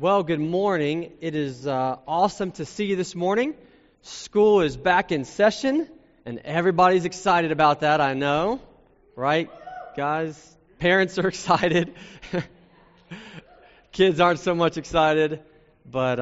Well, good morning. It is awesome to see you this morning. School is back in session, and everybody's excited about that, I know. Right, guys? Parents are excited. Kids aren't so much excited, but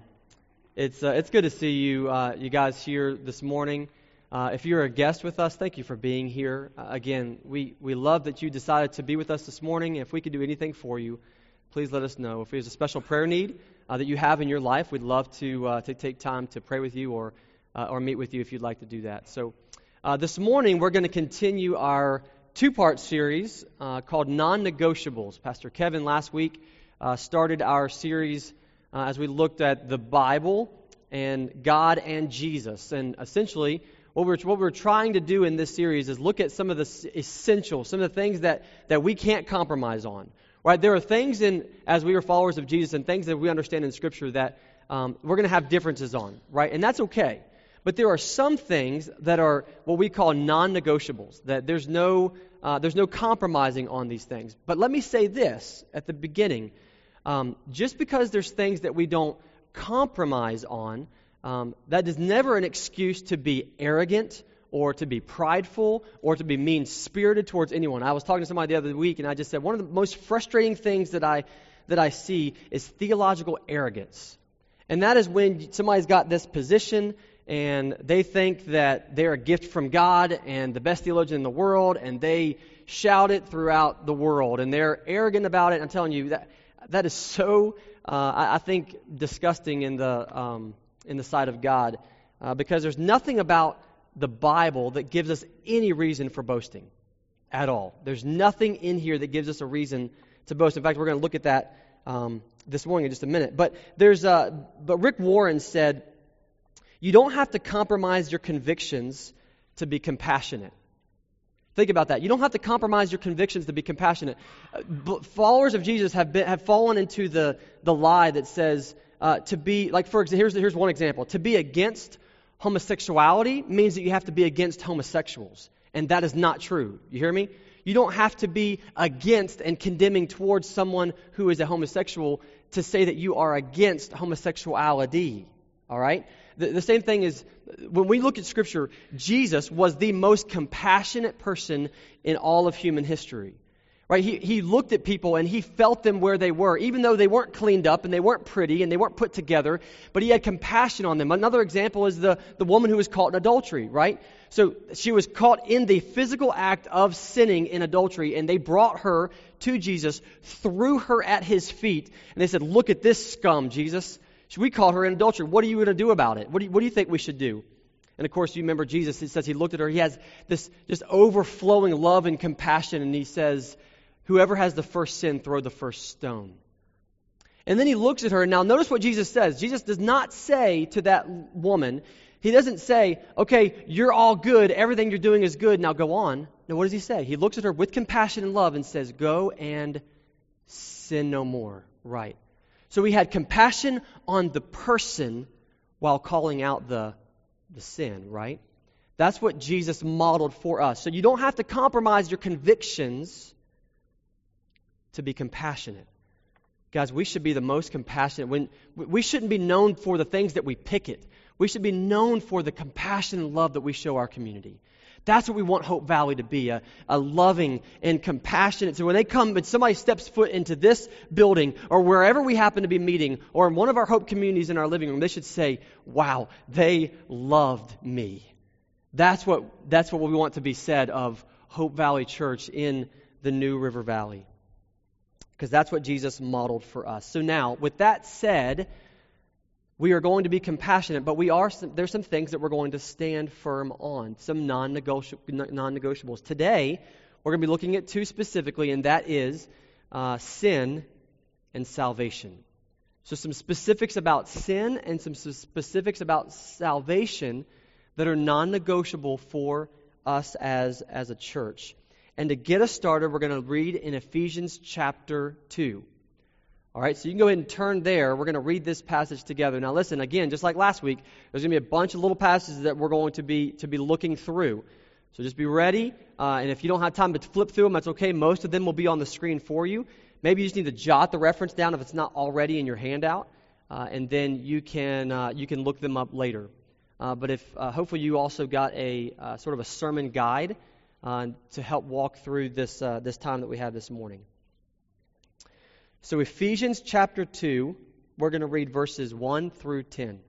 it's good to see you guys here this morning. If you're a guest with us, thank you for being here. Again, we love that you decided to be with us this morning. If we could do anything for you, please let us know. If there's a special prayer need that you have in your life, we'd love to take time to pray with you or meet with you if you'd like to do that. So this morning we're going to continue our two-part series called Non-Negotiables. Pastor Kevin last week started our series as we looked at the Bible and God and Jesus. And essentially what we're trying to do in this series is look at some of the essentials, some of the things that we can't compromise on. Right, there are things as we are followers of Jesus and things that we understand in Scripture that we're going to have differences on, right? And that's okay. But there are some things that are what we call non-negotiables, that there's no compromising on these things. But let me say this at the beginning. Just because there's things that we don't compromise on, that is never an excuse to be arrogant or to be prideful, or to be mean-spirited towards anyone. I was talking to somebody the other week, and I just said, one of the most frustrating things that I see is theological arrogance. And that is when somebody's got this position, and they think that they're a gift from God, and the best theologian in the world, and they shout it throughout the world, and they're arrogant about it. I'm telling you, that is so, I think, disgusting in the sight of God, because there's nothing about the Bible that gives us any reason for boasting at all. There's nothing in here that gives us a reason to boast. In fact, we're going to look at that this morning in just a minute. But Rick Warren said, you don't have to compromise your convictions to be compassionate. Think about that. You don't have to compromise your convictions to be compassionate. Followers of Jesus have fallen into the lie that says to be, like, for example, here's one example. To be against homosexuality means that you have to be against homosexuals. And that is not true. You hear me? You don't have to be against and condemning towards someone who is a homosexual to say that you are against homosexuality. All right? The same thing is, when we look at Scripture, Jesus was the most compassionate person in all of human history. Right? He looked at people and he felt them where they were, even though they weren't cleaned up and they weren't pretty and they weren't put together, but he had compassion on them. Another example is the woman who was caught in adultery, right? So she was caught in the physical act of sinning in adultery, and they brought her to Jesus, threw her at his feet, and they said, look at this scum, Jesus. We caught her in adultery. What are you going to do about it? What do you think we should do? And of course, you remember Jesus, it says he looked at her, he has this just overflowing love and compassion, and he says, whoever has the first sin, throw the first stone. And then he looks at her. Now, notice what Jesus says. Jesus does not say to that woman, he doesn't say, okay, you're all good. Everything you're doing is good. Now go on. No, what does he say? He looks at her with compassion and love and says, go and sin no more. Right. So he had compassion on the person while calling out the sin, right? That's what Jesus modeled for us. So you don't have to compromise your convictions to be compassionate. Guys, we should be the most compassionate. We shouldn't be known for the things that we picket. We should be known for the compassion and love that we show our community. That's what we want Hope Valley to be, a loving and compassionate. So when somebody steps foot into this building or wherever we happen to be meeting or in one of our Hope communities in our living room, they should say, wow, they loved me. That's what we want to be said of Hope Valley Church in the New River Valley. Because that's what Jesus modeled for us. So now, with that said, we are going to be compassionate, but there's some things that we're going to stand firm on, some non-negotiables. Today, we're going to be looking at two specifically, and that is sin and salvation. So some specifics about sin and some specifics about salvation that are non-negotiable for us as a church. And to get us started, we're going to read in Ephesians chapter 2. All right, so you can go ahead and turn there. We're going to read this passage together. Now listen, again, just like last week, there's going to be a bunch of little passages that we're going to be looking through. So just be ready, and if you don't have time to flip through them, that's okay. Most of them will be on the screen for you. Maybe you just need to jot the reference down if it's not already in your handout, and then you can look them up later. But if hopefully you also got a sort of a sermon guide to help walk through this time that we have this morning. So Ephesians chapter 2, we're going to read verses 1 through 10.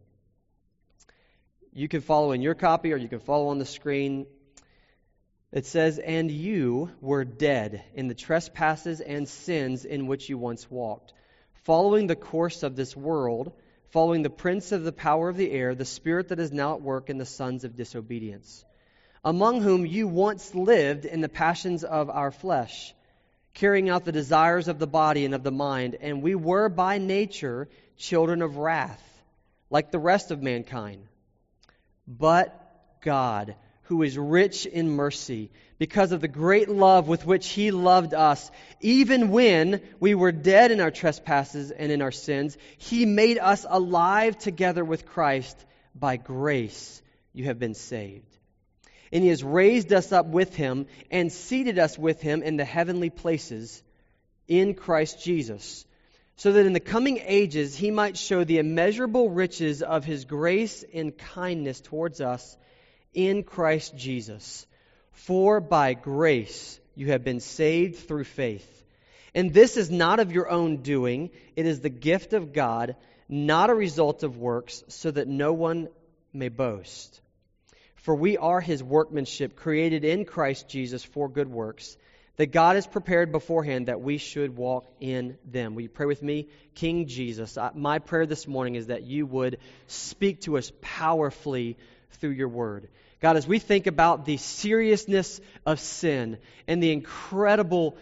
You can follow in your copy or you can follow on the screen. It says, "And you were dead in the trespasses and sins in which you once walked, following the course of this world, following the prince of the power of the air, the spirit that is now at work in the sons of disobedience, among whom you once lived in the passions of our flesh, carrying out the desires of the body and of the mind, and we were by nature children of wrath, like the rest of mankind. But God, who is rich in mercy, because of the great love with which He loved us, even when we were dead in our trespasses and in our sins, He made us alive together with Christ. By grace you have been saved. And He has raised us up with Him and seated us with Him in the heavenly places in Christ Jesus, so that in the coming ages He might show the immeasurable riches of His grace and kindness towards us in Christ Jesus. For by grace you have been saved through faith. And this is not of your own doing, it is the gift of God, not a result of works, so that no one may boast. For we are His workmanship, created in Christ Jesus for good works, that God has prepared beforehand that we should walk in them." Will you pray with me? King Jesus, my prayer this morning is that you would speak to us powerfully through your word. God, as we think about the seriousness of sin and the incredible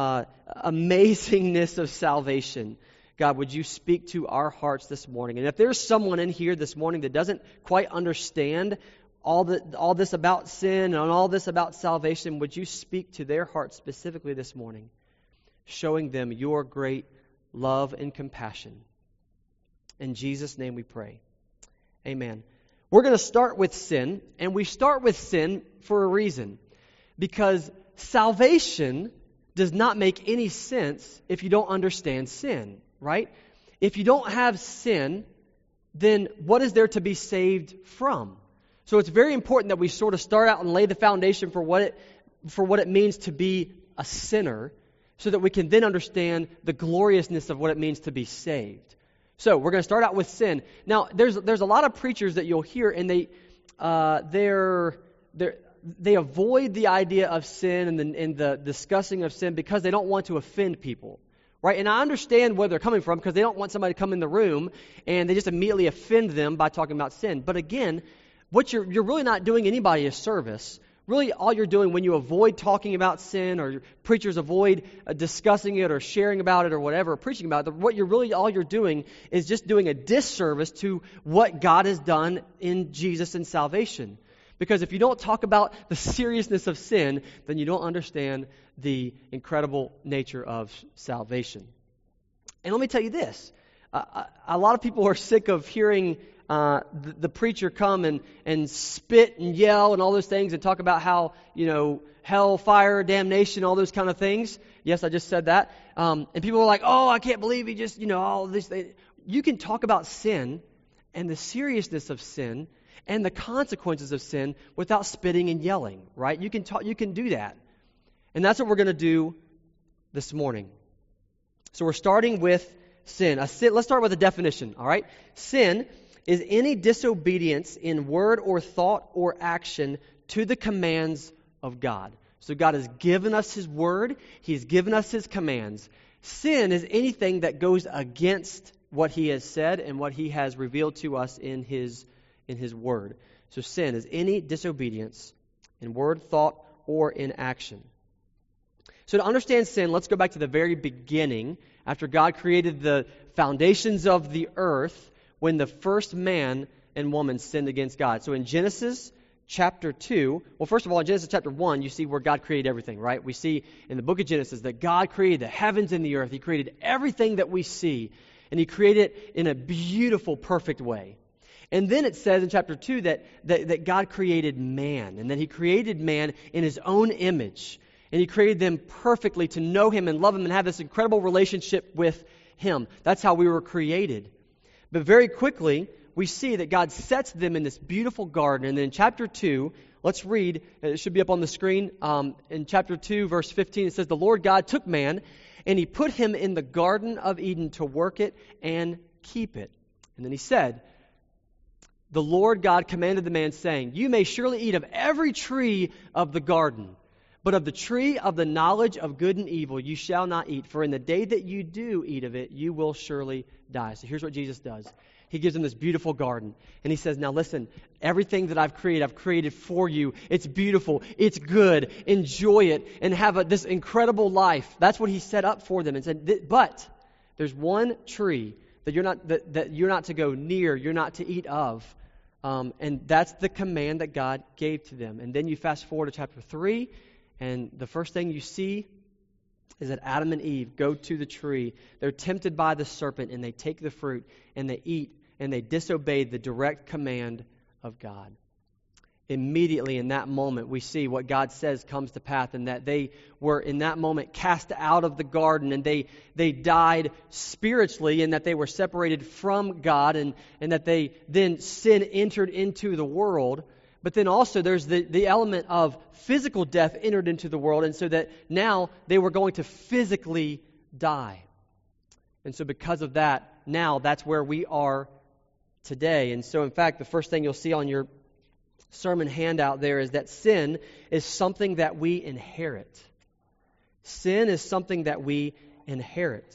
amazingness of salvation, God, would you speak to our hearts this morning? And if there's someone in here this morning that doesn't quite understand all this about sin and all this about salvation, would you speak to their hearts specifically this morning, showing them your great love and compassion? In Jesus' name we pray. Amen. We're going to start with sin, and we start with sin for a reason. Because salvation does not make any sense if you don't understand sin, right? If you don't have sin, then what is there to be saved from? So it's very important that we sort of start out and lay the foundation for what it means to be a sinner, so that we can then understand the gloriousness of what it means to be saved. So we're going to start out with sin. Now, there's a lot of preachers that you'll hear, and they avoid the idea of sin and the discussing of sin because they don't want to offend people, right? And I understand where they're coming from, because they don't want somebody to come in the room and they just immediately offend them by talking about sin. But again, what you're really not doing anybody a service. Really, all you're doing when you avoid talking about sin, or preachers avoid discussing it or sharing about it or whatever, or preaching about it, all you're doing is just doing a disservice to what God has done in Jesus and salvation. Because if you don't talk about the seriousness of sin, then you don't understand the incredible nature of salvation. And let me tell you this. A lot of people are sick of hearing the preacher come and spit and yell and all those things and talk about how, hell, fire, damnation, all those kind of things. Yes, I just said that. And people are like, oh, I can't believe he just, all this. You can talk about sin and the seriousness of sin and the consequences of sin without spitting and yelling, right? You can do that. And that's what we're going to do this morning. So we're starting with sin. Let's start with a definition, all right? Sin is any disobedience in word or thought or action to the commands of God. So God has given us His word. He's given us His commands. Sin is anything that goes against what He has said and what He has revealed to us in His word. So sin is any disobedience in word, thought, or in action. So to understand sin, let's go back to the very beginning, after God created the foundations of the earth, when the first man and woman sinned against God. So in Genesis chapter 2, well, first of all, in Genesis chapter 1, you see where God created everything, right? We see in the book of Genesis that God created the heavens and the earth. He created everything that we see, and He created it in a beautiful, perfect way. And then it says in chapter 2 that God created man, and that He created man in His own image. And He created them perfectly to know Him and love Him and have this incredible relationship with Him. That's how we were created. But very quickly, we see that God sets them in this beautiful garden. And then in chapter 2, let's read, it should be up on the screen. In chapter 2, verse 15, it says, "The Lord God took man, and He put him in the Garden of Eden to work it and keep it. And then He said, the Lord God commanded the man, saying, You may surely eat of every tree of the garden, but of the tree of the knowledge of good and evil you shall not eat, for in the day that you do eat of it, you will surely die." So here's what Jesus does. He gives them this beautiful garden. And He says, now listen, everything that I've created for you. It's beautiful. It's good. Enjoy it and have this incredible life. That's what He set up for them. And said, but there's one tree that you're not to go near, you're not to eat of. And that's the command that God gave to them. And then you fast forward to chapter 3, and the first thing you see is that Adam and Eve go to the tree. They're tempted by the serpent, and they take the fruit, and they eat, and they disobey the direct command of God. Immediately in that moment, we see what God says comes to pass, and that they were in that moment cast out of the garden, and they died spiritually, and that they were separated from God, and that they then sin entered into the world. But then also there's the element of physical death entered into the world, and so that now they were going to physically die. And so because of that, now that's where we are today. And so in fact, the first thing you'll see on your sermon handout there is that sin is something that we inherit. Sin is something that we inherit.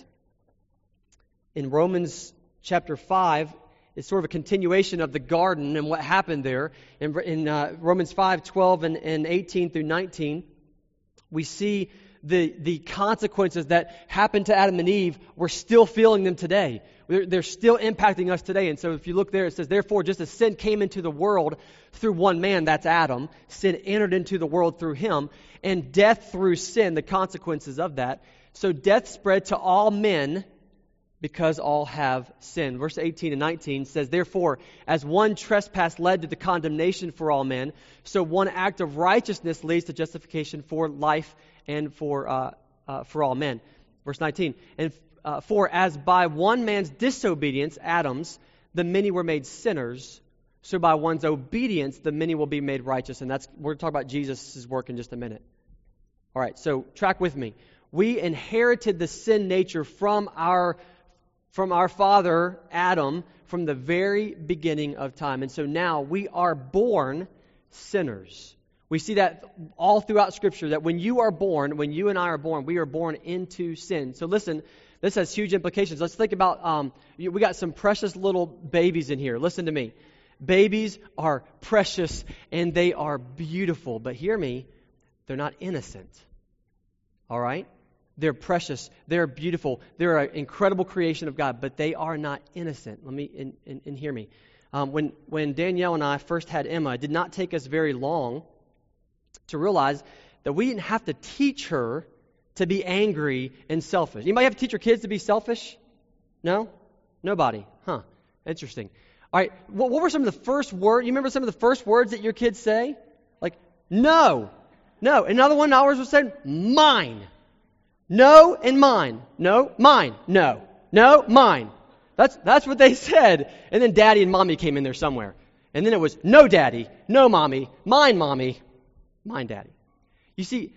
In Romans chapter 5, it's sort of a continuation of the garden and what happened there. In Romans 5, 12 and 18 through 19, we see the consequences that happened to Adam and Eve. We're still feeling them today. They're still impacting us today. And so if you look there, it says, therefore, just as sin came into the world through one man, that's Adam, sin entered into the world through him, and death through sin, the consequences of that. So death spread to all men because all have sinned. Verse 18 and 19 says, therefore, as one trespass led to the condemnation for all men, so one act of righteousness leads to justification for life and for all men. Verse 19, and for as by one man's disobedience, Adam's, the many were made sinners, so by one's obedience, the many will be made righteous. And we're going to talk about Jesus' work in just a minute. All right, so track with me. We inherited the sin nature from our father, Adam, from the very beginning of time. And so now we are born sinners. We see that all throughout Scripture, that when you and I are born, we are born into sin. So listen, this has huge implications. Let's think about, we got some precious little babies in here. Listen to me. Babies are precious and they are beautiful. But hear me, they're not innocent. All right? They're precious. They're beautiful. They're an incredible creation of God, but they are not innocent. Let me, and hear me. When Danielle and I first had Emma, it did not take us very long to realize that we didn't have to teach her to be angry and selfish. Anybody have to teach your kids to be selfish? No? Nobody. Huh. Interesting. All right. What were some of the first words? You remember some of the first words that your kids say? Like, no. No. Another one ours was saying, mine. No and mine. No, mine. No. No, mine. That's what they said. And then daddy and mommy came in there somewhere. And then it was no daddy, no mommy, mine daddy. You see,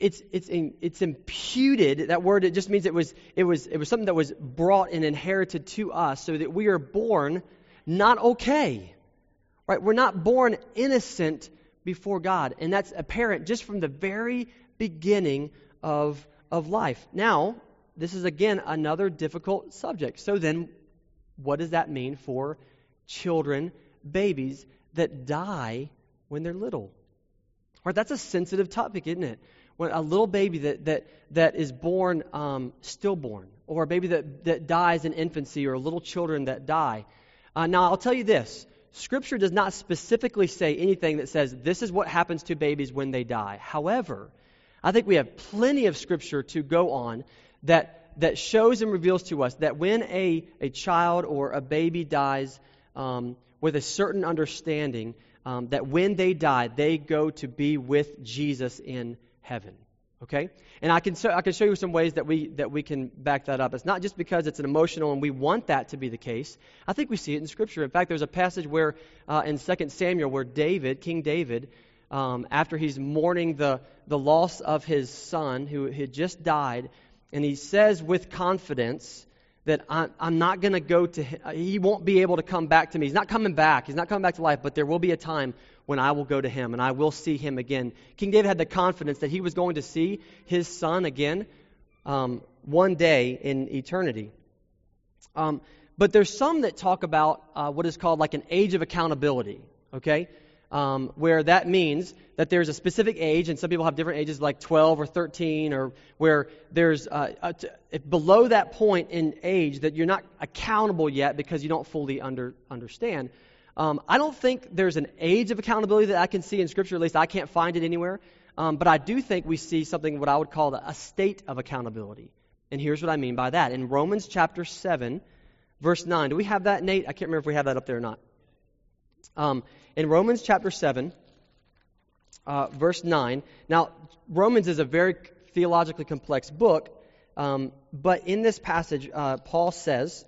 it's imputed. That word, it just means it was something that was brought and inherited to us, so that we are born not okay. Right? We're not born innocent before God, and that's apparent just from the very beginning of life. Now, this is again another difficult subject. So then, what does that mean for children, babies that die when they're little? Right, that's a sensitive topic, isn't it? When a little baby that is born stillborn, or a baby that dies in infancy, or little children that die. Now, I'll tell you this. Scripture does not specifically say anything that says this is what happens to babies when they die. However, I think we have plenty of Scripture to go on that shows and reveals to us that when a child or a baby dies with a certain understanding, that when they die, they go to be with Jesus in heaven. Okay? And I can show you some ways that we can back that up. It's not just because it's an emotional and we want that to be the case. I think we see it in Scripture. In fact, there's a passage where in 2 Samuel where King David, after he's mourning the loss of his son who had just died, and he says with confidence that I'm not going to go to him. He won't be able to come back to me. He's not coming back. He's not coming back to life, but there will be a time when I will go to him and I will see him again. King David had the confidence that he was going to see his son again one day in eternity. But there's some that talk about what is called like an age of accountability, okay? Where that means that there's a specific age, and some people have different ages like 12 or 13, or where there's below that point in age that you're not accountable yet because you don't fully understand. I don't think there's an age of accountability that I can see in Scripture, at least I can't find it anywhere, but I do think we see something what I would call a state of accountability. And here's what I mean by that. In Romans chapter 7, verse 9, do we have that, Nate? I can't remember if we have that up there or not. In Romans chapter 7, verse 9, now Romans is a very theologically complex book, but in this passage, Paul says,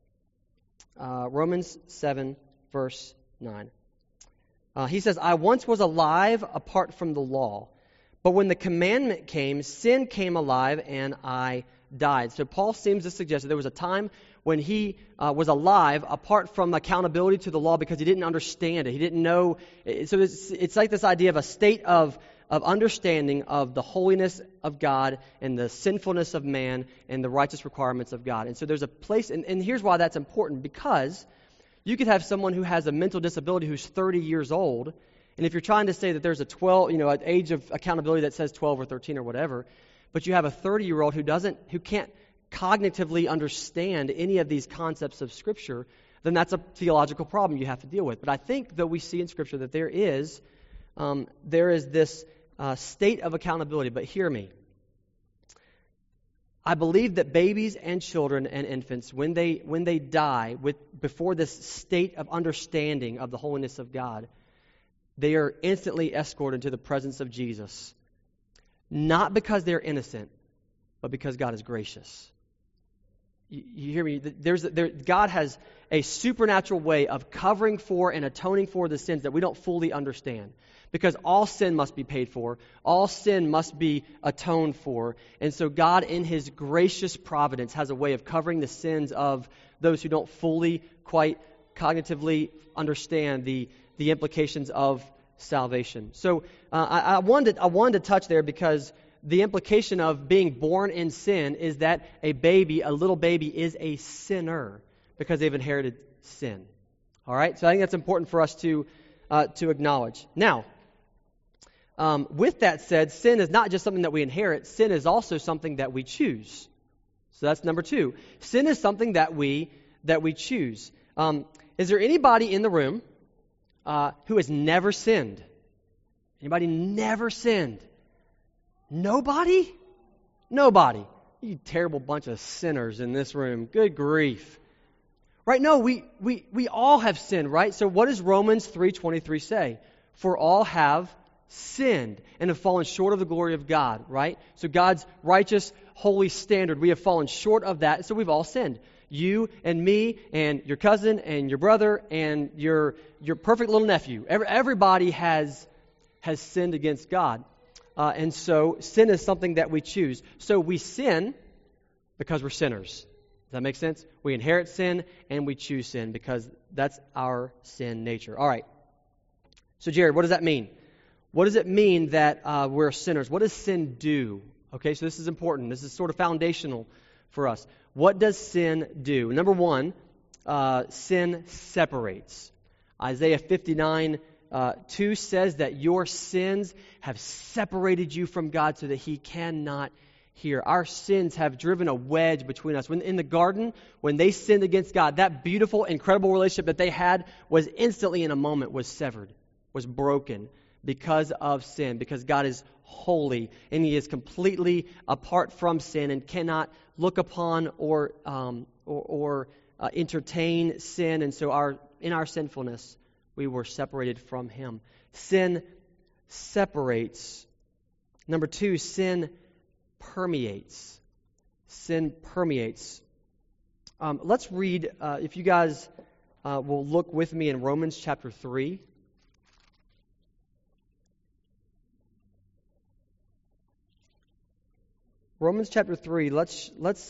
Romans 7, verse 9, he says, I once was alive apart from the law, but when the commandment came, sin came alive and I died. So Paul seems to suggest that there was a time when he was alive apart from accountability to the law because he didn't understand it. He didn't know. So it's like this idea of a state of understanding of the holiness of God and the sinfulness of man and the righteous requirements of God. And so there's a place, and here's why that's important, because you could have someone who has a mental disability who's 30 years old, and if you're trying to say that there's an age of accountability that says 12 or 13 or whatever, but you have a 30-year-old who can't cognitively understand any of these concepts of Scripture, then that's a theological problem you have to deal with. But I think that we see in Scripture that there is this state of accountability. But hear me. I believe that babies and children and infants, when they die before this state of understanding of the holiness of God, they are instantly escorted to the presence of Jesus. Not because they're innocent, but because God is gracious. You hear me? God has a supernatural way of covering for and atoning for the sins that we don't fully understand. Because all sin must be paid for. All sin must be atoned for. And so God, in His gracious providence, has a way of covering the sins of those who don't fully, quite cognitively understand the implications of salvation. So I wanted to touch there because the implication of being born in sin is that a little baby is a sinner because they've inherited sin. All right? So I think that's important for us to acknowledge. Now, with that said, sin is not just something that we inherit. Sin is also something that we choose. So that's number 2. Sin is something that we choose. Is there anybody in the room who has never sinned? Anybody never sinned? Nobody? Nobody. You terrible bunch of sinners in this room. Good grief. Right? No, we all have sinned, right? So what does Romans 3:23 say? For all have sinned and have fallen short of the glory of God, right? So God's righteous, holy standard, we have fallen short of that, so we've all sinned. You and me and your cousin and your brother and your perfect little nephew. Everybody has sinned against God. And so sin is something that we choose. So we sin because we're sinners. Does that make sense? We inherit sin and we choose sin because that's our sin nature. All right. So Jared, what does that mean? What does it mean that we're sinners? What does sin do? Okay, so this is important. This is sort of foundational for us. What does sin do? Number 1, sin separates. Isaiah 59:2 says that your sins have separated you from God so that He cannot hear. Our sins have driven a wedge between us. When in the garden, when they sinned against God, that beautiful, incredible relationship that they had was instantly in a moment was severed, was broken because of sin, because God is holy and He is completely apart from sin and cannot look upon or entertain sin. And so in our sinfulness, we were separated from Him. Sin separates. Number 2, sin permeates. Sin permeates. Let's read, if you guys will look with me in Romans chapter 3. Romans chapter 3. Let's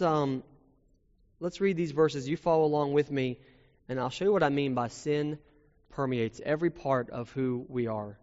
read these verses. You follow along with me, and I'll show you what I mean by sin permeates every part of who we are.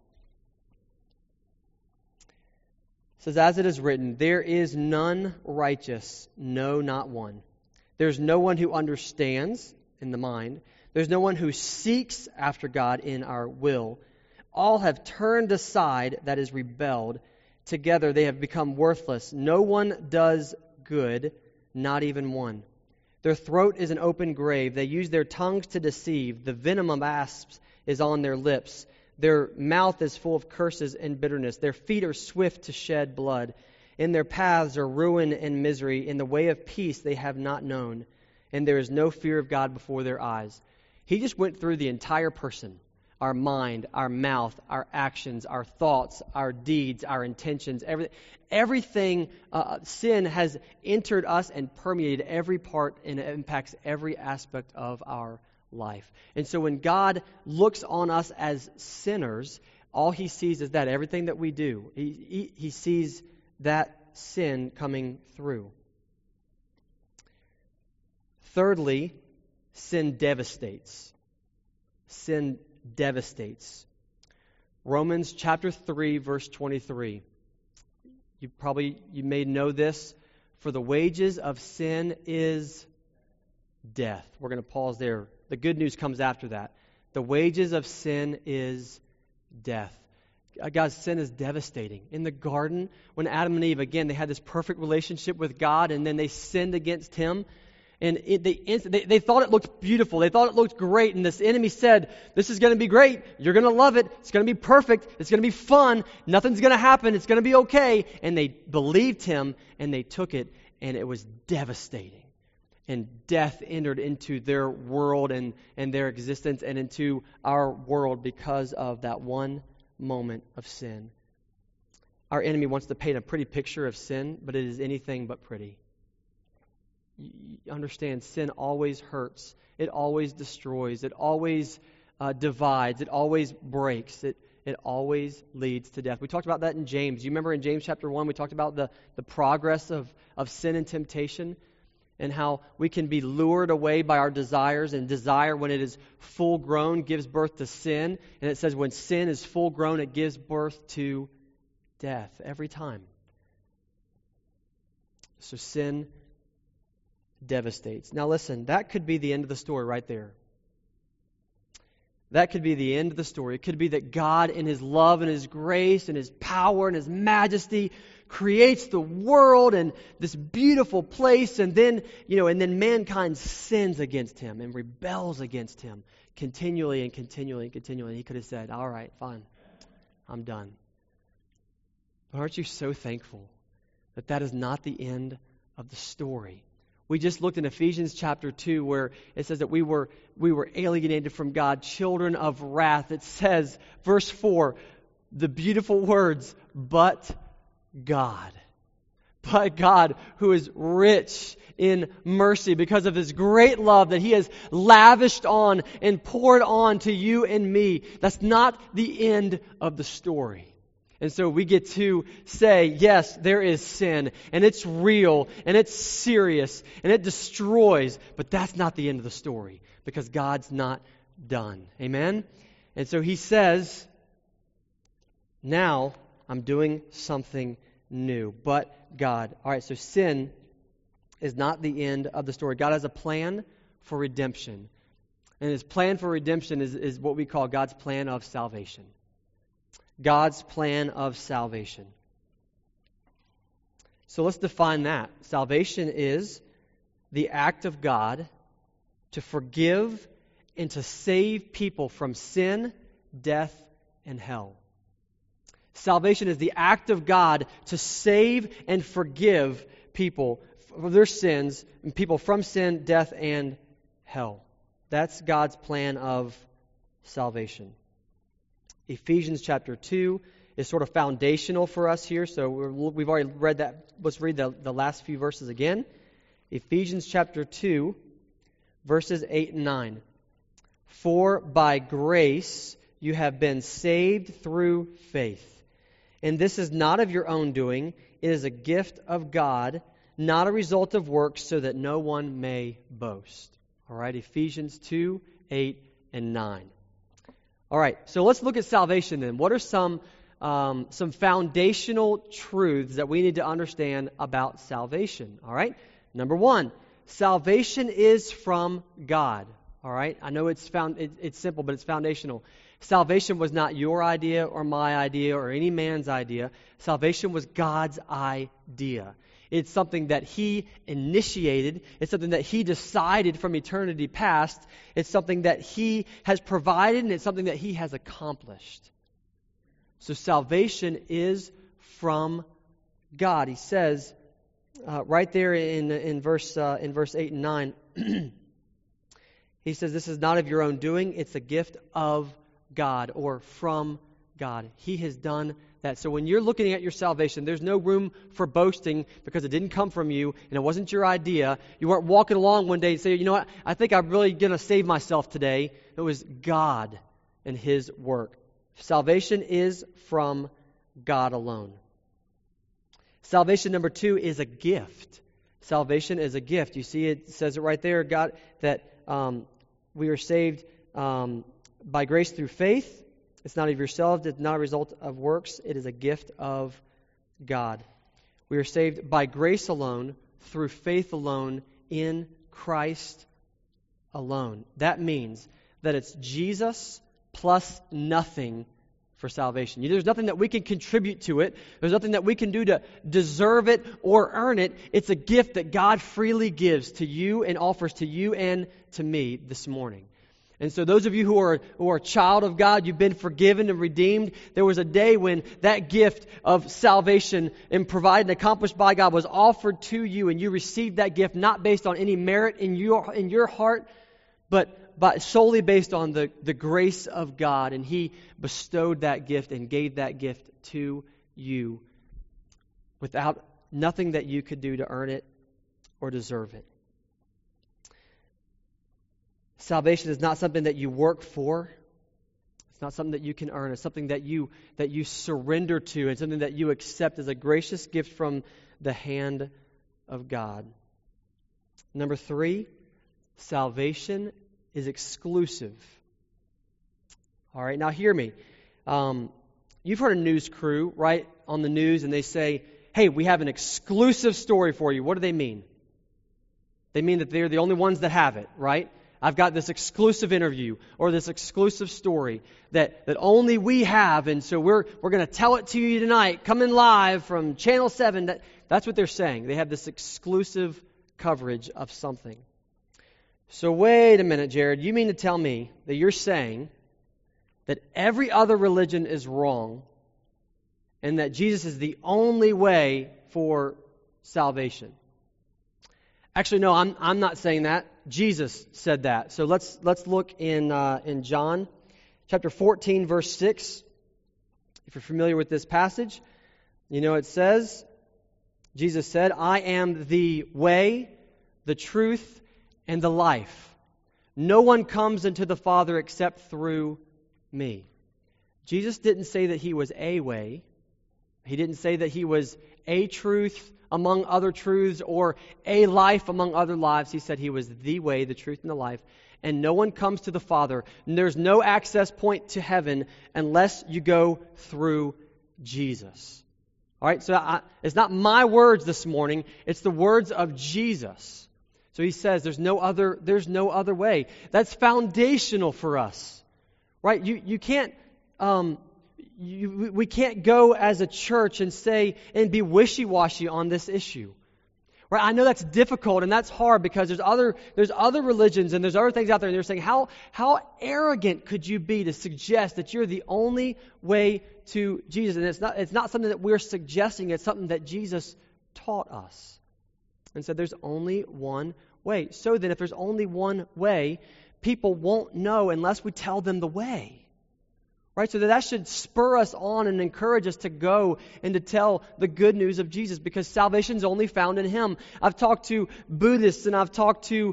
It says, as it is written, there is none righteous, no, not one. There's no one who understands in the mind. There's no one who seeks after God in our will. All have turned aside, that is, rebelled. Together they have become worthless. No one does good, not even one. Their throat is an open grave. They use their tongues to deceive. The venom of asps is on their lips. Their mouth is full of curses and bitterness. Their feet are swift to shed blood. In their paths are ruin and misery. In the way of peace they have not known. And there is no fear of God before their eyes. He just went through the entire person. Our mind, our mouth, our actions, our thoughts, our deeds, our intentions, everything. Sin has entered us and permeated every part, and it impacts every aspect of our life. And so when God looks on us as sinners, all He sees is that everything that we do, He sees that sin coming through. Thirdly, sin devastates. Sin devastates. Romans chapter 3, verse 23. You may know this. For the wages of sin is death. We're going to pause there. The good news comes after that. The wages of sin is death. Guys, sin is devastating. In the garden, when Adam and Eve, again, they had this perfect relationship with God, and then they sinned against Him. And they thought it looked beautiful. They thought it looked great. And this enemy said, this is going to be great. You're going to love it. It's going to be perfect. It's going to be fun. Nothing's going to happen. It's going to be okay. And they believed him, and they took it, and it was devastating. And death entered into their world and their existence and into our world because of that one moment of sin. Our enemy wants to paint a pretty picture of sin, but it is anything but pretty. You understand, sin always hurts. It always destroys. It always divides. It always breaks. It always leads to death. We talked about that in James. You remember in James chapter 1, we talked about the progress of sin and temptation and how we can be lured away by our desires, and desire, when it is full grown, gives birth to sin. And it says when sin is full grown, it gives birth to death every time. So sin devastates. Now listen, that could be the end of the story right there. That could be the end of the story. It could be that God, in His love and His grace and His power and His majesty, creates the world and this beautiful place, and then mankind sins against Him and rebels against Him continually and continually and continually. He could have said, all right, fine, I'm done. But aren't you so thankful that that is not the end of the story? We just looked in Ephesians chapter 2 where it says that we were alienated from God, children of wrath. It says, verse 4, the beautiful words, but God. But God, who is rich in mercy because of His great love that He has lavished on and poured on to you and me. That's not the end of the story. And so we get to say, yes, there is sin, and it's real, and it's serious, and it destroys, but that's not the end of the story, because God's not done. Amen? And so He says, now I'm doing something new, but God. All right, so sin is not the end of the story. God has a plan for redemption. And His plan for redemption is what we call God's plan of salvation. God's plan of salvation. So let's define that. Salvation is the act of God to forgive and to save people from sin, death, and hell. Salvation is the act of God to save and forgive people for their sins, and people from sin, death, and hell. That's God's plan of salvation. Ephesians chapter 2 is sort of foundational for us here. So we've already read that. Let's read the last few verses again. Ephesians chapter 2, verses 8 and 9. For by grace you have been saved through faith. And this is not of your own doing. It is a gift of God, not a result of works, so that no one may boast. All right, Ephesians 2, 8, and 9. All right, so let's look at salvation then. What are some foundational truths that we need to understand about salvation? All right, number one, salvation is from God. All right, I know it's simple, but it's foundational. Salvation was not your idea or my idea or any man's idea. Salvation was God's idea. It's something that He initiated. It's something that He decided from eternity past. It's something that He has provided, and it's something that He has accomplished. So salvation is from God. He says right there in verse 8 and 9, He says, this is not of your own doing. It's a gift of God or from God. He has done that. So when you're looking at your salvation, there's no room for boasting because it didn't come from you and it wasn't your idea. You weren't walking along one day and say, you know what, I think I'm really going to save myself today. It was God and His work. Salvation is from God alone. Salvation number 2 is a gift. Salvation is a gift. You see, it says it right there, God, that we are saved by grace through faith. It's not of yourselves. It's not a result of works. It is a gift of God. We are saved by grace alone, through faith alone, in Christ alone. That means that it's Jesus plus nothing for salvation. There's nothing that we can contribute to it. There's nothing that we can do to deserve it or earn it. It's a gift that God freely gives to you and offers to you and to me this morning. And so those of you who are a child of God, you've been forgiven and redeemed. There was a day when that gift of salvation and provided and accomplished by God was offered to you, and you received that gift not based on any merit in your heart, but solely based on the grace of God. And He bestowed that gift and gave that gift to you without nothing that you could do to earn it or deserve it. Salvation is not something that you work for. It's not something that you can earn. It's something that you surrender to, and something that you accept as a gracious gift from the hand of God. Number 3, salvation is exclusive. All right, now hear me. You've heard a news crew, right, on the news, and they say, hey, we have an exclusive story for you. What do they mean? They mean that they're the only ones that have it, right? I've got this exclusive interview or this exclusive story that only we have, and so we're going to tell it to you tonight, coming live from Channel 7. That's what they're saying. They have this exclusive coverage of something. So wait a minute, Jared. You mean to tell me that you're saying that every other religion is wrong and that Jesus is the only way for salvation? Actually, no, I'm not saying that. Jesus said that. So let's look in John chapter 14, verse 6. If you're familiar with this passage, you know it says, Jesus said, I am the way, the truth, and the life. No one comes into the Father except through me. Jesus didn't say that He was a way. He didn't say that He was a truth among other truths or a life among other lives. He said He was the way, the truth, and the life. And no one comes to the Father. And there's no access point to heaven unless you go through Jesus. All right, so it's not my words this morning. It's the words of Jesus. So He says there's no other way. That's foundational for us. Right? You can't we can't go as a church and say and be wishy-washy on this issue. Right? I know that's difficult and that's hard because there's other religions and there's other things out there, and they're saying how arrogant could you be to suggest that you're the only way to Jesus? And it's not something that we're suggesting, it's something that Jesus taught us. And said there's only one way. So then if there's only one way, people won't know unless we tell them the way. Right? So that should spur us on and encourage us to go and to tell the good news of Jesus, because salvation is only found in Him. I've talked to Buddhists, and I've talked to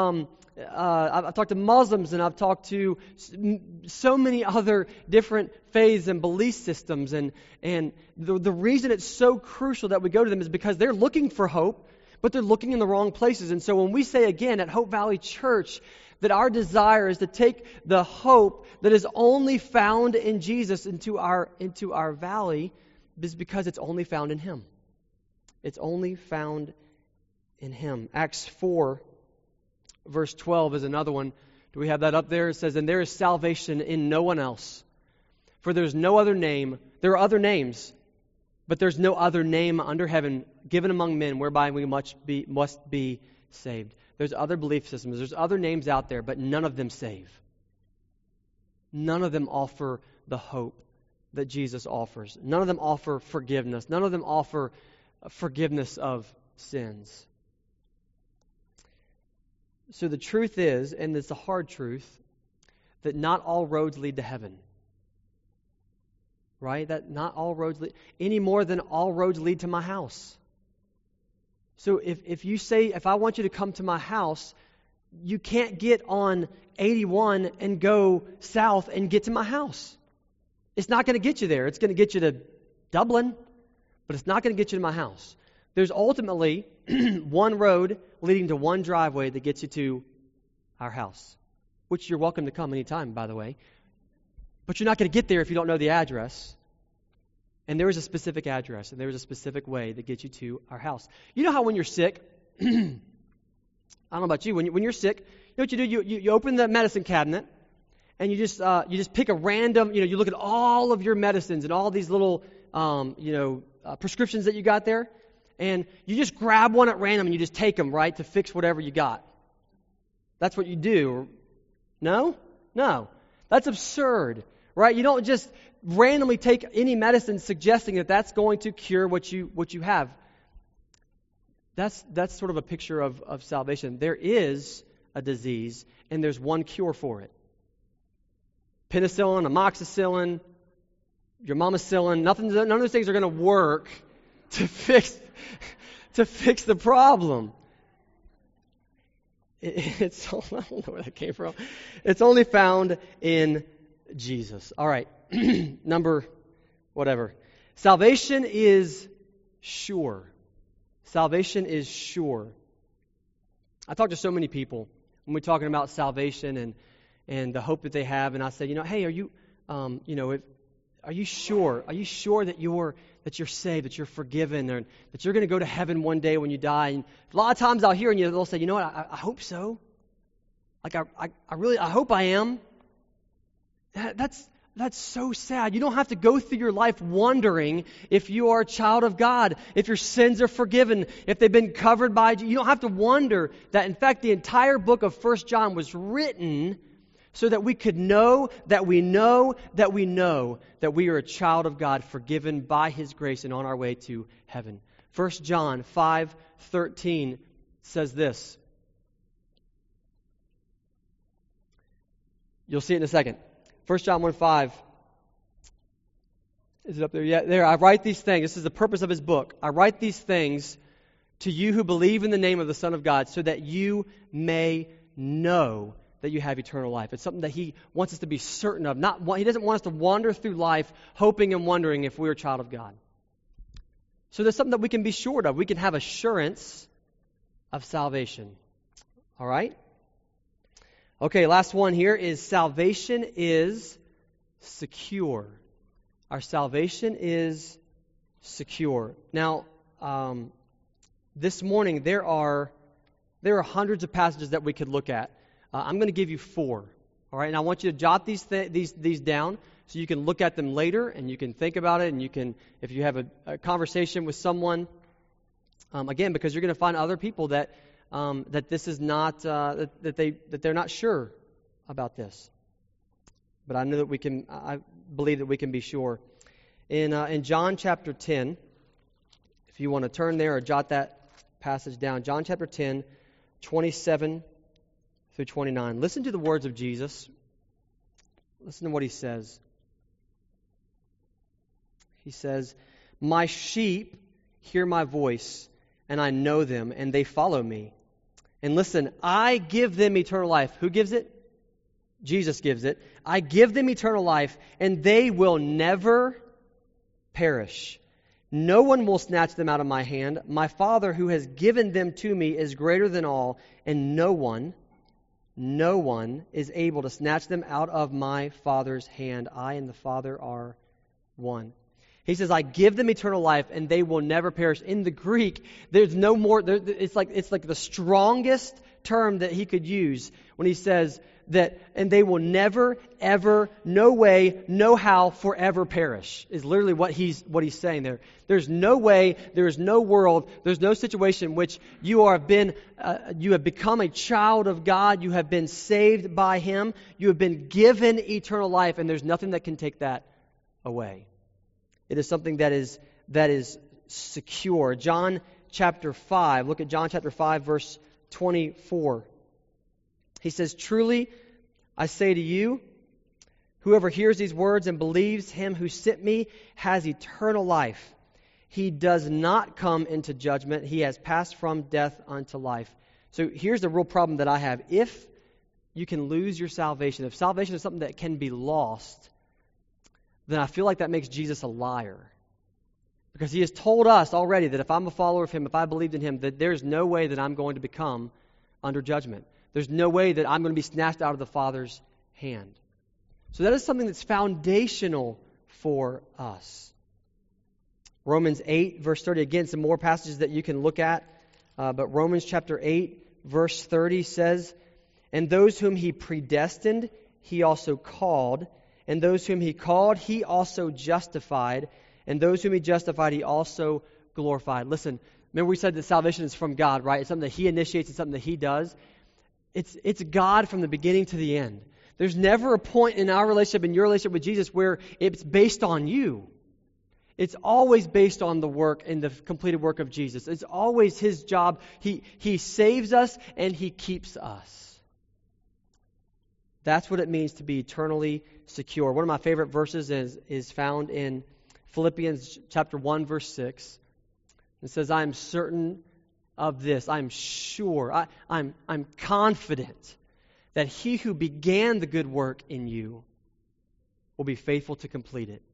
Muslims, and I've talked to so many other different faiths and belief systems. And the reason it's so crucial that we go to them is because they're looking for hope, but they're looking in the wrong places. And so when we say again at Hope Valley Church that our desire is to take the hope that is only found in Jesus into our valley, is because it's only found in Him. It's only found in Him. Acts 4, verse 12 is another one. Do we have that up there? It says, "And there is salvation in no one else, for there's no other name." There are other names, but there's no other name under heaven given among men whereby we must be saved. There's other belief systems. There's other names out there, but none of them save. None of them offer the hope that Jesus offers. None of them offer forgiveness. None of them offer forgiveness of sins. So the truth is, and it's a hard truth, that not all roads lead to heaven. Right? That not all roads lead, any more than all roads lead to my house. So if you say, if I want you to come to my house, you can't get on 81 and go south and get to my house. It's not going to get you there. It's going to get you to Dublin, but it's not going to get you to my house. There's ultimately one road leading to one driveway that gets you to our house, which you're welcome to come anytime, by the way. But you're not going to get there if you don't know the address. And there is a specific address, and there is a specific way that gets you to our house. You know how when you're sick, I don't know about you, when you're sick, you know what you do? You open the medicine cabinet, and you just pick a random, you look at all of your medicines and all these little, prescriptions that you got there, and you just grab one at random and you just take them, right, to fix whatever you got. That's what you do. No? No. That's absurd, right? You don't just randomly take any medicine suggesting that that's going to cure what you have. That's sort of a picture of salvation. There is a disease, and there's one cure for it. Penicillin, amoxicillin, your mamacyllin, none of those things are going to work to fix the problem. I don't know where that came from. It's only found in Jesus. All right. Number whatever. Salvation is sure. Salvation is sure. I talk to so many people when we're talking about salvation and the hope that they have, and I say, hey, are you sure? Are you sure that you're saved, that you're forgiven, or that you're going to go to heaven one day when you die? And a lot of times I'll hear, and they'll say, you know what? I hope so. Like I hope I am. That's so sad. You don't have to go through your life wondering if you are a child of God, if your sins are forgiven, if they've been covered by you. You don't have to wonder that. In fact, the entire book of 1 John was written so that we could know that we know that we know that we are a child of God, forgiven by His grace and on our way to heaven. 1 John 5:13 says this. You'll see it in a second. 1 John 1:5. Is it up there? Yeah, there. I write these things. This is the purpose of his book. I write these things to you who believe in the name of the Son of God, so that you may know that you have eternal life. It's something that he wants us to be certain of. He doesn't want us to wander through life hoping and wondering if we're a child of God. So there's something that we can be sure of. We can have assurance of salvation. All right? Okay, last one here is salvation is secure. Our salvation is secure. Now, this morning there are hundreds of passages that we could look at. I'm going to give you 4. All right, and I want you to jot these down so you can look at them later and you can think about it, and you can, if you have a conversation with someone, again, because you're going to find other people that this is not that they're not sure about this. But I know that I believe that we can be sure. In John chapter 10, if you want to turn there or jot that passage down, John chapter 10, 27 through 29. Listen to the words of Jesus. Listen to what he says. He says, "My sheep hear my voice, and I know them, and they follow me. And listen, I give them eternal life." Who gives it? Jesus gives it. "I give them eternal life, and they will never perish. No one will snatch them out of my hand. My Father who has given them to me is greater than all, and no one is able to snatch them out of my Father's hand. I and the Father are one." He says, "I give them eternal life, and they will never perish." In the Greek, there's no more. It's like the strongest term that he could use when he says that, and they will never, ever, no way, no how, forever perish. Is literally what he's saying there. There's no way, there is no world, there's no situation in which you have become a child of God. You have been saved by Him. You have been given eternal life, and there's nothing that can take that away. It is something that is secure. John chapter 5. Look at John chapter 5, verse 24. He says, "Truly, I say to you, whoever hears these words and believes Him who sent me has eternal life. He does not come into judgment. He has passed from death unto life." So here's the real problem that I have. If you can lose your salvation, if salvation is something that can be lost, then I feel like that makes Jesus a liar. Because He has told us already that if I'm a follower of Him, if I believed in Him, that there's no way that I'm going to become under judgment. There's no way that I'm going to be snatched out of the Father's hand. So that is something that's foundational for us. Romans 8, verse 30. Again, some more passages that you can look at. But Romans chapter 8, verse 30 says, "And those whom He predestined, He also called. And those whom He called, He also justified. And those whom He justified, He also glorified." Listen, remember we said that salvation is from God, right? It's something that He initiates. It's something that He does. It's God from the beginning to the end. There's never a point in our relationship, in your relationship with Jesus, where it's based on you. It's always based on the work and the completed work of Jesus. It's always His job. He saves us and He keeps us. That's what it means to be eternally secure. One of my favorite verses is found in Philippians chapter 1, verse 6. It says, "I am certain of this." I'm sure. I'm confident that He who began the good work in you will be faithful to complete it.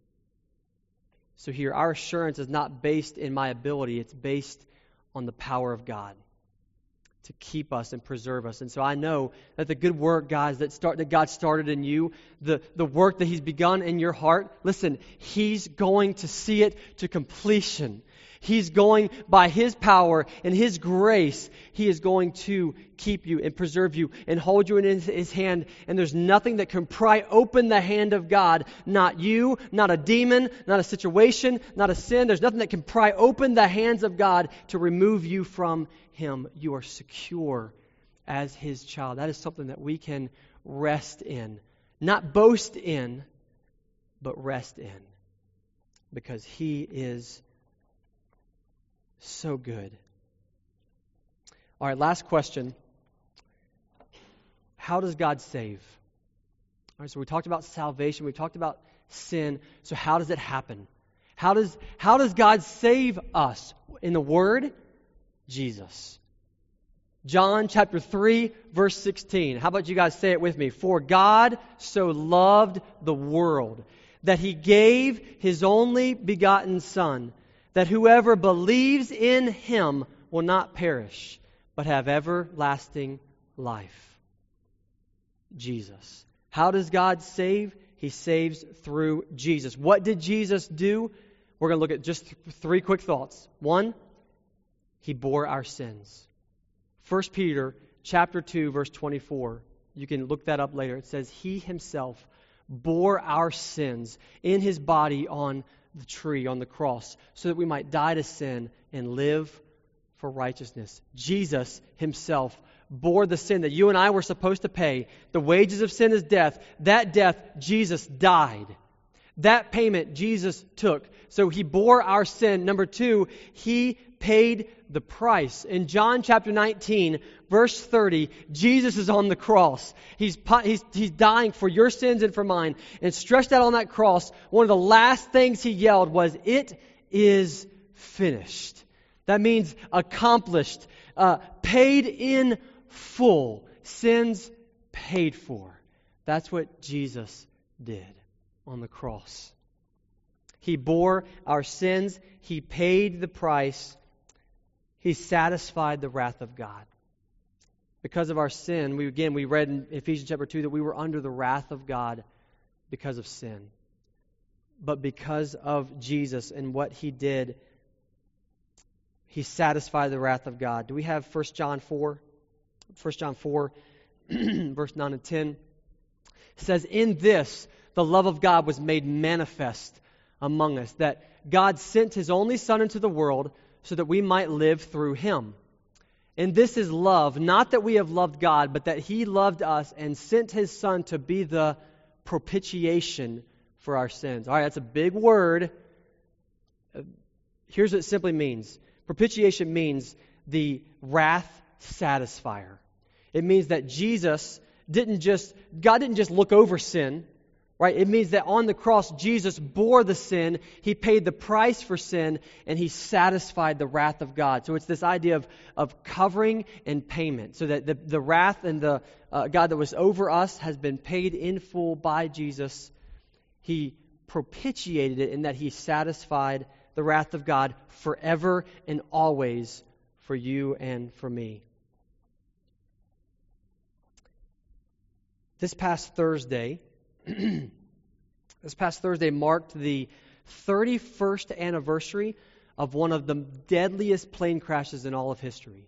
So here, our assurance is not based in my ability. It's based on the power of God to keep us and preserve us. And so I know that the good work, guys, that God started in you, the work that He's begun in your heart, listen, He's going to see it to completion. He's going, by His power and His grace, He is going to keep you and preserve you and hold you in His hand. And there's nothing that can pry open the hand of God. Not you, not a demon, not a situation, not a sin. There's nothing that can pry open the hands of God to remove you from Him. You are secure as His child. That is something that we can rest in. Not boast in, but rest in. Because He is so good. All right, last question. How does God save? All right, so we talked about salvation. We talked about sin. So how does it happen? How does God save us? In the Word, Jesus. John chapter 3, verse 16. How about you guys say it with me? "For God so loved the world that He gave His only begotten Son, that whoever believes in Him will not perish, but have everlasting life." Jesus. How does God save? He saves through Jesus. What did Jesus do? We're going to look at just three quick thoughts. One, He bore our sins. 1 Peter chapter 2, verse 24. You can look that up later. It says, He Himself bore our sins in His body on the tree, on the cross, so that we might die to sin and live for righteousness. Jesus Himself bore the sin that you and I were supposed to pay. The wages of sin is death. That death, Jesus died. That payment, Jesus took. So He bore our sin. Number two, He paid the price. In John chapter 19, verse 30, Jesus is on the cross. He's dying for your sins and for mine. And stretched out on that cross, one of the last things he yelled was, "It is finished." That means accomplished, paid in full, sins paid for. That's what Jesus did on the cross. He bore our sins. He paid the price. He satisfied the wrath of God. Because of our sin, we read in Ephesians chapter 2 that we were under the wrath of God because of sin. But because of Jesus and what He did, He satisfied the wrath of God. Do we have 1 John 4? 1 John 4, verse 9 and 10. It says, "In this, the love of God was made manifest among us, that God sent His only Son into the world so that we might live through Him. And this is love, not that we have loved God, but that He loved us and sent His Son to be the propitiation for our sins." All right, that's a big word. Here's what it simply means. Propitiation means the wrath satisfier. It means that God didn't just look over sin, right? It means that on the cross, Jesus bore the sin, He paid the price for sin, and He satisfied the wrath of God. So it's this idea of covering and payment, so that the wrath and the God that was over us has been paid in full by Jesus. He propitiated it in that He satisfied the wrath of God forever and always for you and for me. This past Thursday marked the 31st anniversary of one of the deadliest plane crashes in all of history.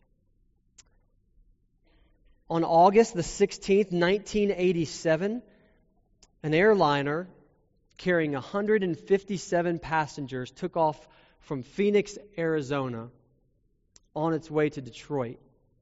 On August the 16th, 1987, an airliner carrying 157 passengers took off from Phoenix, Arizona, on its way to Detroit.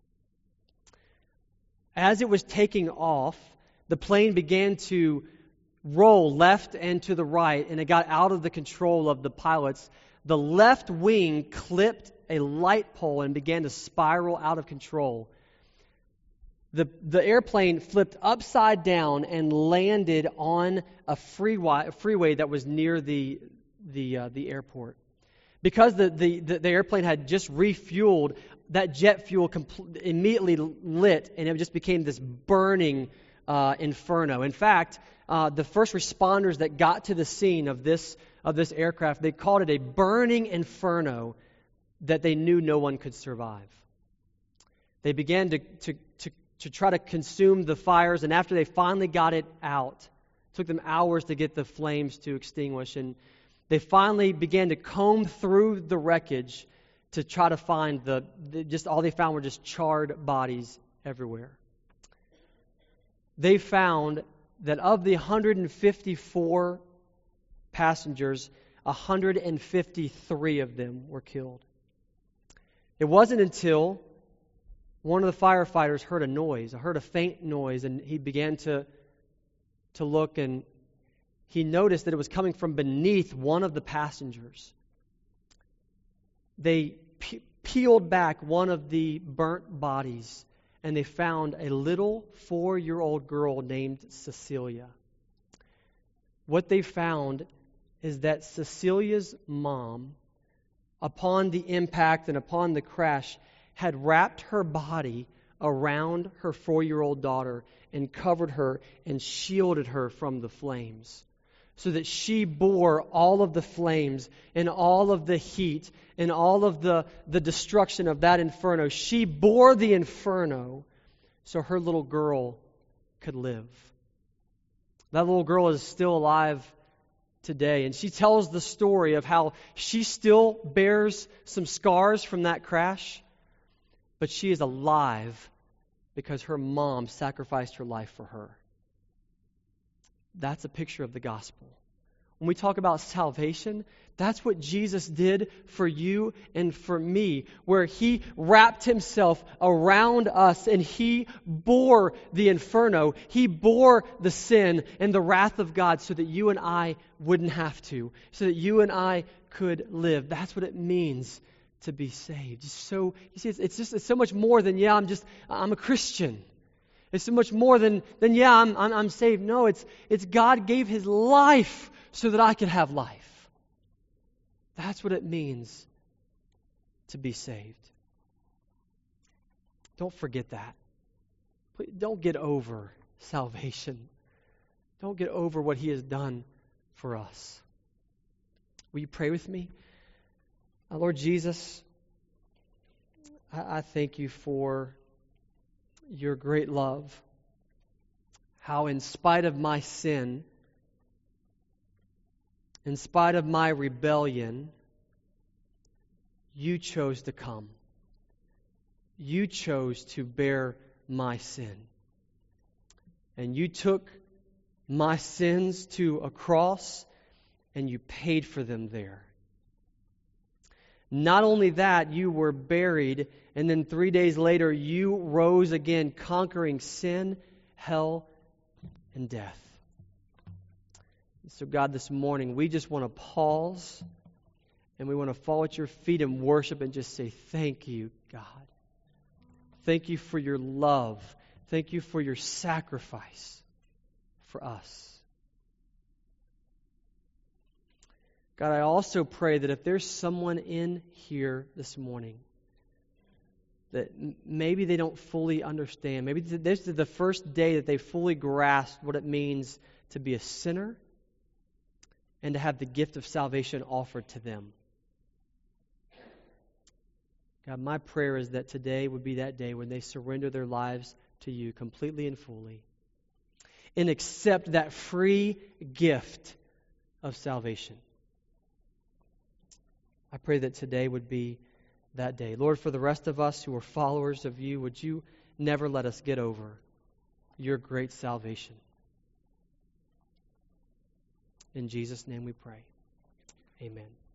As it was taking off, the plane began to roll left and to the right, and it got out of the control of the pilots. The left wing clipped a light pole and began to spiral out of control. The airplane flipped upside down and landed on a freeway that was near the airport. Because the airplane had just refueled, that jet fuel immediately lit, and it just became this burning inferno. In fact, the first responders that got to the scene of this aircraft, they called it a burning inferno that they knew no one could survive. They began to try to consume the fires, and after they finally got it out, it took them hours to get the flames to extinguish, and they finally began to comb through the wreckage to try to find all they found were just charred bodies everywhere. They found that of the 154 passengers, 153 of them were killed. It wasn't until one of the firefighters heard a faint noise, and he began to look, and he noticed that it was coming from beneath one of the passengers. They peeled back one of the burnt bodies, and they found a little 4-year-old girl named Cecilia. What they found is that Cecilia's mom, upon the impact and upon the crash, had wrapped her body around her 4-year-old daughter and covered her and shielded her from the flames, so that she bore all of the flames and all of the heat and all of the destruction of that inferno. She bore the inferno so her little girl could live. That little girl is still alive today, and she tells the story of how she still bears some scars from that crash, but she is alive because her mom sacrificed her life for her. That's a picture of the gospel. When we talk about salvation, that's what Jesus did for you and for me, where He wrapped Himself around us and He bore the inferno. He bore the sin and the wrath of God so that you and I wouldn't have to, so that you and I could live. That's what it means to be saved. So you see, it's so much more than I'm a Christian. It's so much more than I'm saved. No, it's God gave His life so that I could have life. That's what it means to be saved. Don't forget that. Don't get over salvation. Don't get over what He has done for us. Will you pray with me? Lord Jesus, I thank You for Your great love. How in spite of my sin, in spite of my rebellion, You chose to come. You chose to bear my sin. And You took my sins to a cross and You paid for them there. Not only that, You were buried, and then 3 days later You rose again, conquering sin, hell, and death. So God, this morning we just want to pause and we want to fall at Your feet and worship and just say, thank You, God. Thank You for Your love. Thank You for Your sacrifice for us. God, I also pray that if there's someone in here this morning that maybe they don't fully understand, maybe this is the first day that they fully grasp what it means to be a sinner and to have the gift of salvation offered to them. God, my prayer is that today would be that day when they surrender their lives to You completely and fully and accept that free gift of salvation. I pray that today would be that day. Lord, for the rest of us who are followers of You, would You never let us get over Your great salvation. In Jesus' name we pray. Amen.